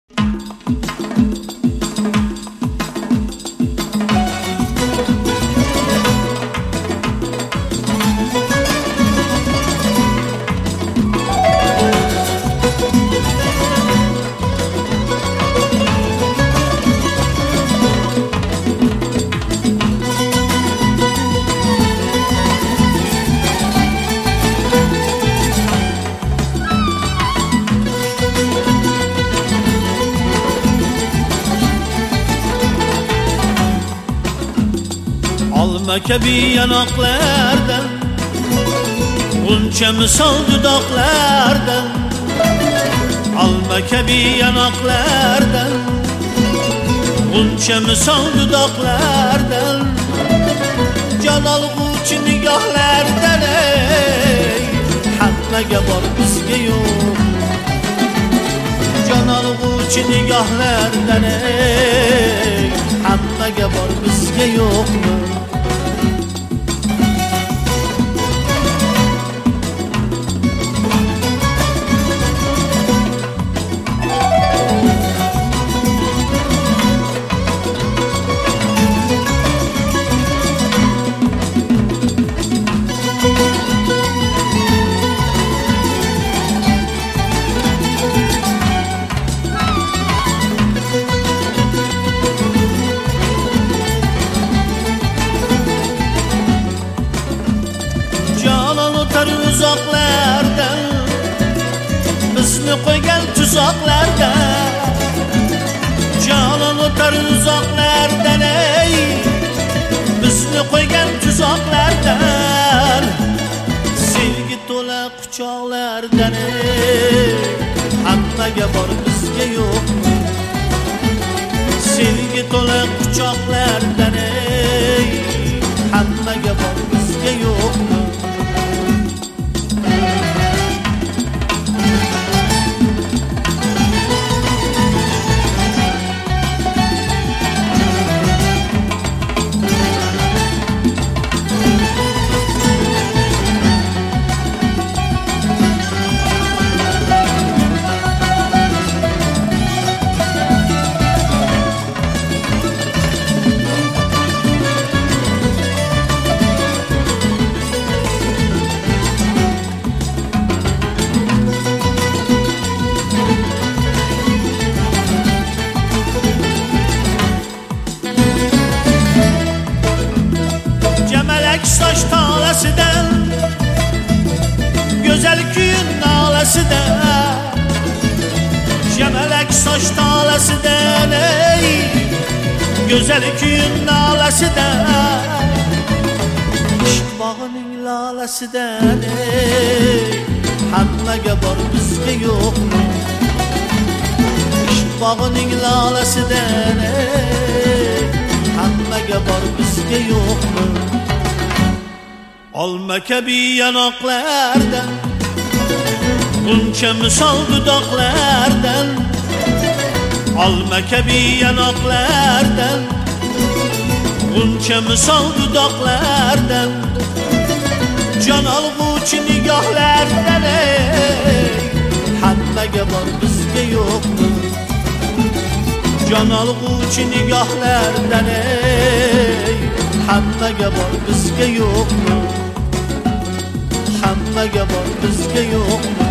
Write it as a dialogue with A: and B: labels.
A: Alma kabi yanaklardan, buncha misol dudoqlardan. Alma kabi yanaklardan, buncha misol dudoqlardan. Jon olg'uvchi nigohlardan, ey hammaga bor bizga yo'q. Jon olg'uvchi nigohlardan, ey hammaga bor bizga yo'qmi? Uzoqlardan, bizni qo'ygan tuzoqlarda. Jonon o'tar uzoqlardan, ey bizni qo'ygan tuzoqlardan. Sevgi to'la quchoqlardan, ey hammaga bor bizga yo'q. Sevgi to'la quchoqlardan, ey hammaga bor bizga yo'q. Soch tolasidan, go'zal kuyun nolasidan. Jamalak soch tolasidan, ey go'zal kuyun nolasidan. Ishq bog'ining lolasidan, ey hammaga bor bizga yo'qmi? Ishq bog'ining lolasidan, ey hammaga bor bizga yo'qmi? Olma kabi yanoklardan, buncha misol dudoqlardan. Olma kabi yanoklardan, buncha misol dudoqlardan. Jon olg'uvchi nigohlardan, ey hammaga bor bizga yo'qmi? Jon olg'uvchi nigohlardan, ey hammaga bor bizga yo'qmi? Hammaga bor bizga yo'qmi?